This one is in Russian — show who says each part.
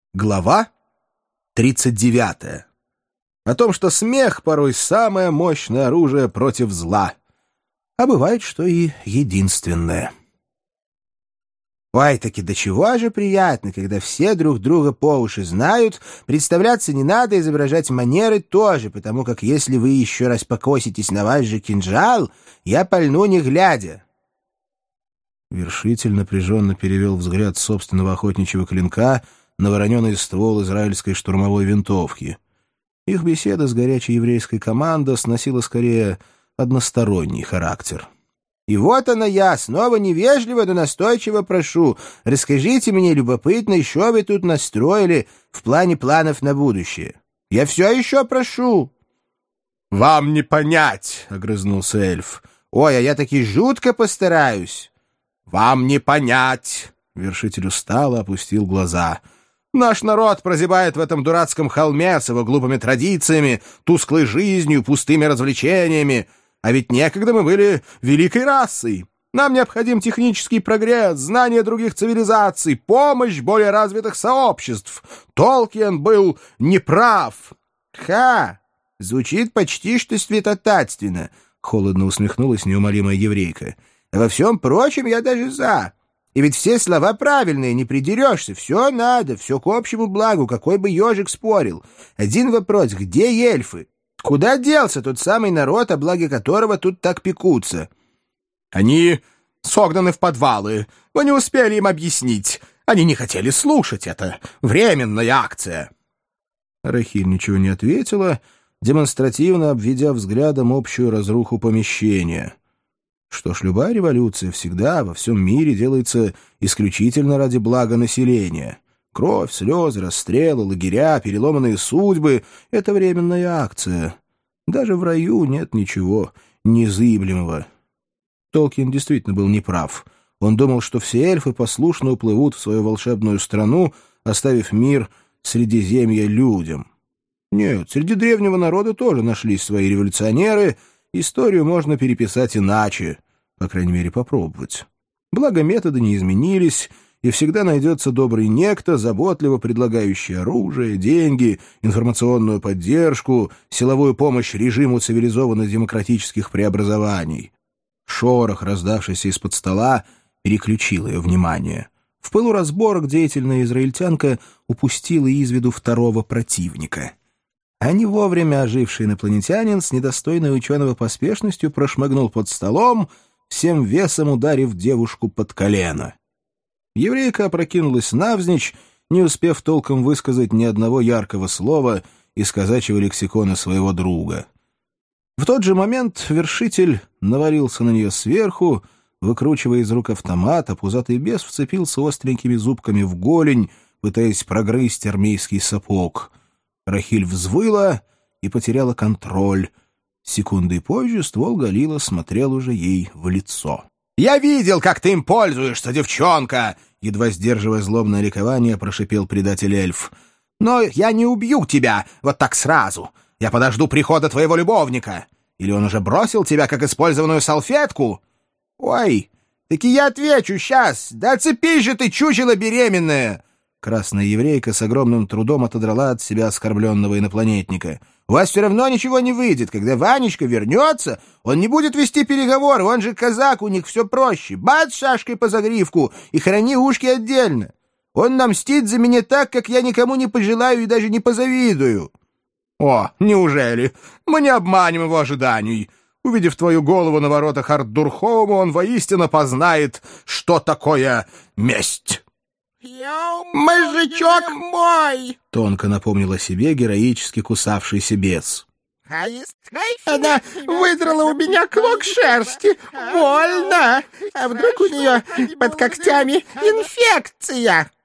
Speaker 1: Глава 39. О том, что смех порой самое мощное оружие против зла. А бывает, что и единственное. Ой, таки до чего же приятно, когда все друг друга по уши знают, представляться не надо, изображать манеры тоже, потому как если вы еще раз покоситесь на ваш же кинжал, я пальну не глядя. Вершитель напряженно перевел взгляд собственного охотничьего клинка на вороненый ствол израильской штурмовой винтовки. Их беседа с горячей еврейской командой сносила скорее односторонний характер. «И вот она я, снова невежливо, но настойчиво прошу. Расскажите мне, любопытно, что вы тут настроили в плане планов на будущее? Я все еще прошу». «Вам не понять», — огрызнулся эльф. «Ой, а я таки жутко постараюсь». «Вам не понять», — вершитель устало опустил глаза. «Наш народ прозябает в этом дурацком холме с его глупыми традициями, тусклой жизнью, пустыми развлечениями. А ведь некогда мы были великой расой. Нам необходим технический прогресс, знание других цивилизаций, помощь более развитых сообществ. Толкиен был неправ». «Ха! Звучит почти что святотатственно», — холодно усмехнулась неумолимая еврейка. «Во всем прочем я даже за. И ведь все слова правильные, не придерешься. Все надо, все к общему благу, какой бы ежик спорил. Один вопрос: где эльфы? Куда делся тот самый народ, о благе которого тут так пекутся?» «Они согнаны в подвалы. Вы не успели им объяснить. Они не хотели слушать. Это временная акция». Рахиль ничего не ответила, демонстративно обведя взглядом общую разруху помещения. Что ж, любая революция всегда во всем мире делается исключительно ради блага населения. Кровь, слезы, расстрелы, лагеря, переломанные судьбы — это временная акция. Даже в раю нет ничего незыблемого. Толкиен действительно был неправ. Он думал, что все эльфы послушно уплывут в свою волшебную страну, оставив мир Средиземья людям. Нет, среди древнего народа тоже нашлись свои революционеры. Историю можно переписать иначе, по крайней мере, попробовать. Благо, методы не изменились, и всегда найдется добрый некто, заботливо предлагающий оружие, деньги, информационную поддержку, силовую помощь режиму цивилизованно-демократических преобразований. Шорох, раздавшийся из-под стола, переключил ее внимание. В пылу разборок деятельная израильтянка упустила из виду второго противника. А не вовремя оживший инопланетянин с недостойной ученого поспешностью прошмыгнул под столом, всем весом ударив девушку под колено. Еврейка опрокинулась навзничь, не успев толком высказать ни одного яркого слова из казачьего лексикона своего друга. В тот же момент вершитель навалился на нее сверху, выкручивая из рук автомат, а пузатый бес вцепился остренькими зубками в голень, пытаясь прогрызть армейский сапог. Рахиль взвыла и потеряла контроль. Секундой позже ствол Галила смотрел уже ей в лицо. «Я видел, как ты им пользуешься, девчонка!» Едва сдерживая злобное ликование, прошипел предатель-эльф. «Но я не убью тебя вот так сразу. Я подожду прихода твоего любовника. Или он уже бросил тебя, как использованную салфетку?» «Ой, таки я отвечу сейчас. Да отцепись же ты, чучело беременное!» Красная еврейка с огромным трудом отодрала от себя оскорбленного инопланетника. «У вас все равно ничего не выйдет. Когда Ванечка вернется, он не будет вести переговоры. Он же казак, у них все проще. Бац шашкой по загривку и храни ушки отдельно. Он нам мстит за меня так, как я никому не пожелаю и даже не позавидую». «О, неужели? Мы не обманем его ожиданий. Увидев твою голову на воротах Арт-Дурхоума, он воистину познает, что такое месть».
Speaker 2: «Мозжечок мой!»
Speaker 1: — тонко напомнил о себе героически кусавшийся бес.
Speaker 2: «Она выдрала у меня клок шерсти. Больно! А вдруг у нее под когтями инфекция?»